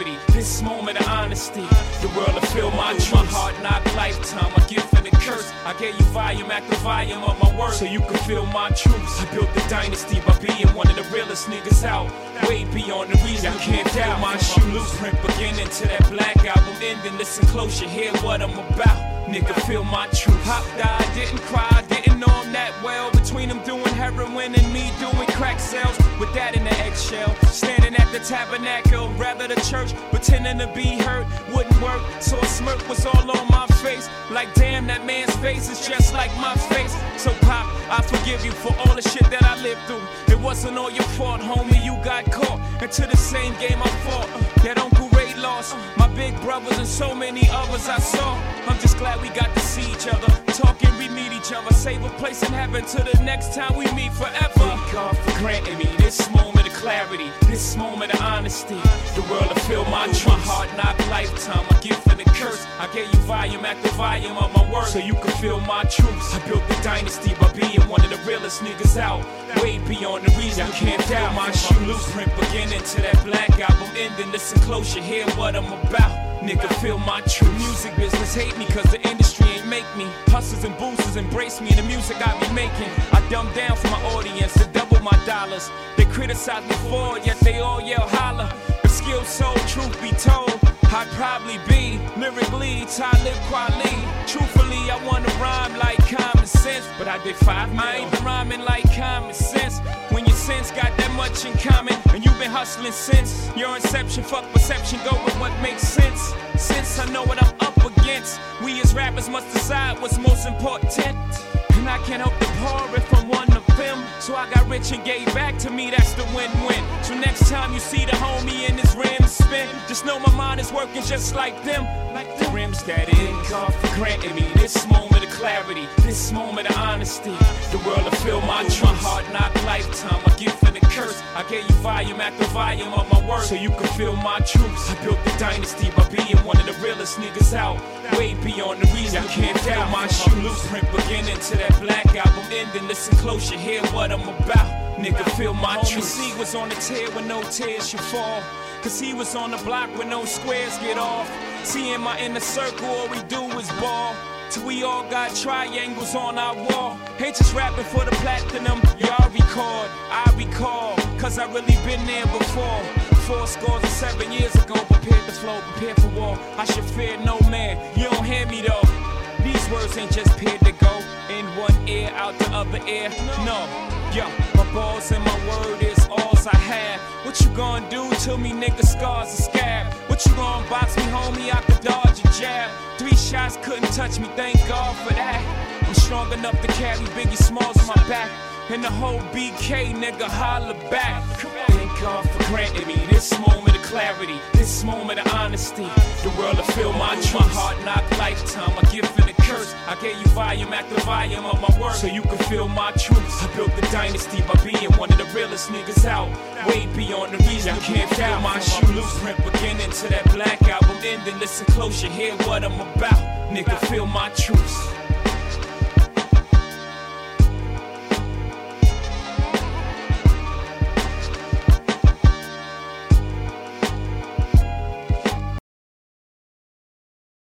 clarity, this moment of honesty. The world will feel my truth. My heart knock lifetime, a gift and a curse. I gave you volume after volume of my words, so you can feel my truth. I built the dynasty by being one of the realest niggas out. Way beyond the reason you can't doubt my shoe. Blueprint beginning to that black album ending. Listen close, you hear what I'm about. Nigga, feel my truth. Hop died, didn't cry, didn't know him that well. Between him doing heroin and me doing crack sales. With that in the eggshell, standing at the tabernacle, rather the church, pretending to be hurt, wouldn't work. So a smirk was all on my face. Like damn, that man's face is just like my face. So Pop, I forgive you for all the shit that I lived through. It wasn't all your fault, homie, you got caught into the same game I fought. That Uncle Ray lost, my big brothers and so many others I saw. I'm just glad we got to see each other, talk and we meet each other. Save a place in heaven till the next time we meet forever. Thank God for granting me this moment of clarity, this moment of honesty. The world will feel my truth. My heart knock lifetime, a gift and a curse. I gave you volume after volume of my work, so you can feel my truth. I built the dynasty by being one of the realest niggas out. Way beyond the reason you can't doubt my shoe. Blueprint beginning to that black album ending. Listen close, you hear what I'm about. Nigga, feel my truth. Music business hate me cause the industry ain't make me. Hustlers and boosters embrace me in the music I be making. I dumb down for my audience to double my dollars. They criticize me for it, yet they all yell holla. If skill sold, truth be told, I'd probably be lyrically Talib Kweli. Truthfully, I wanna rhyme like common sense, but I did 5 million. I ain't been rhyming like common sense. When your sense got that much in common, and you've been hustling since your inception, fuck perception, go with what makes sense. Since I know what I'm up against, we as rappers must decide what's most important. And I can't help the poor if I'm one of them. So I got rich and gave back to me, that's the win-win. So next time you see the homie in his rims spin, just know my mind is working just like them. Like the rims that in God for granting me this moment of clarity, this moment of honesty. The world will feel my truth. My heart knock lifetime, a gift and a curse. I gave you volume after volume of my work, so you can feel my truth. I built the dynasty by being one of the realest niggas out. Way beyond the reason you can't doubt my shoe. Blueprint beginning to that black album ending. Listen close, you hear what I'm about. Nigga, feel my truth. C was on the tear when no tears should fall, cause he was on the block when no squares get off. See in my inner circle, all we do is ball, till we all got triangles on our wall. Ain't just rapping for the platinum, y'all record, I recall, cause I really been there before. 7 years ago, prepared to flow, prepared for war. I should fear no man, you don't hear me though. These words ain't just paired to go in one ear, out the other ear. No, yo, my balls and my word is alls I have. What you gonna do to me, nigga? Scars and scab. What you gonna box me, homie? I could dodge a jab. 3 shots couldn't touch me, thank God for that. I'm strong enough to carry Biggie Smalls on my back, and the whole BK nigga holler back. Thank God for granting me this moment of clarity, this moment of honesty. The world will feel my truth. My heart knock lifetime, a gift and a curse. I gave you volume after volume of my work, so you can feel my truth. I built the dynasty by being one of the realest niggas out. Way beyond the reason you can't doubt my shoe. Blueprint beginning to that black album ending. Listen close, you hear what I'm about. Nigga, feel my truth.